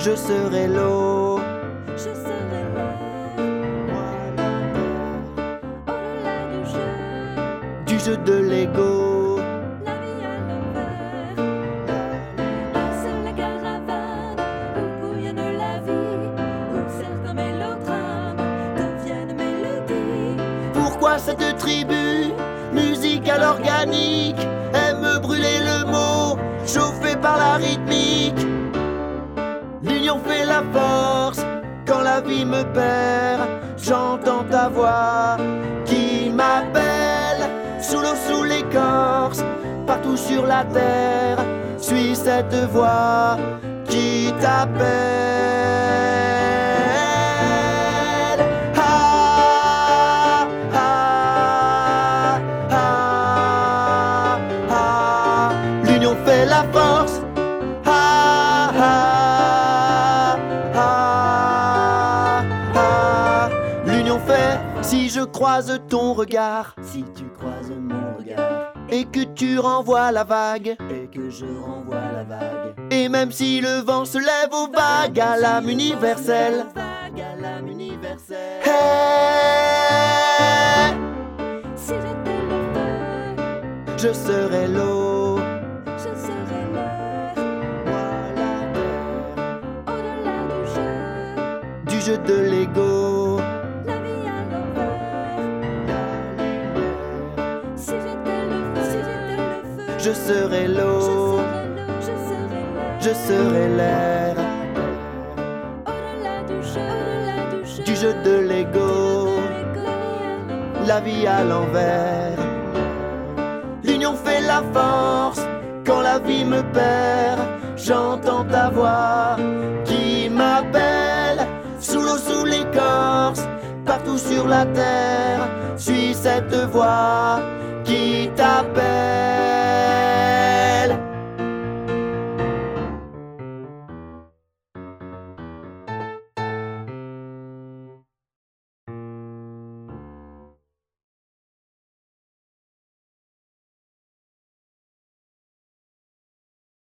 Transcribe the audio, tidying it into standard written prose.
Je serai l'eau, Je serai l'air, moi la au-delà du jeu, terre, du jeu de l'ego. la vie à l'envers. Passe la caravane, où bouillonne la vie, où certains mélodrames deviennent mélodies. Pourquoi cette tribu musicale organique aime brûler le mot, chauffé par la rythmique? L'union fait la force, quand la vie me perd, j'entends ta voix qui m'appelle. Sous l'eau, sous l'écorce, partout sur la terre, suis cette voix qui t'appelle. Ah, ah, ah, ah. L'union fait la force. Ah, ah, ah, ah. L'union fait. Si je croise ton regard, Si tu croises mon regard et que tu renvoies la vague, et que je renvoie la vague, et même si le vent se lève aux vagues à l'âme universelle, vague à l'âme universelle. hey, Si j'étais le feu, je serai l'eau, je serai l'air, moi la terre, au-delà du jeu, du jeu de l'ego. la vie à l'envers. Si j'étais le feu, si j'étais le feu, Je serai l'eau, je serai l'air, je serai l'air, au-delà du jeu, du jeu de l'ego, la vie à l'envers. L'union fait la force, quand la vie me perd, j'entends ta voix qui m'appelle. Sous l'eau, sous l'écorce, partout sur la terre, suis cette voix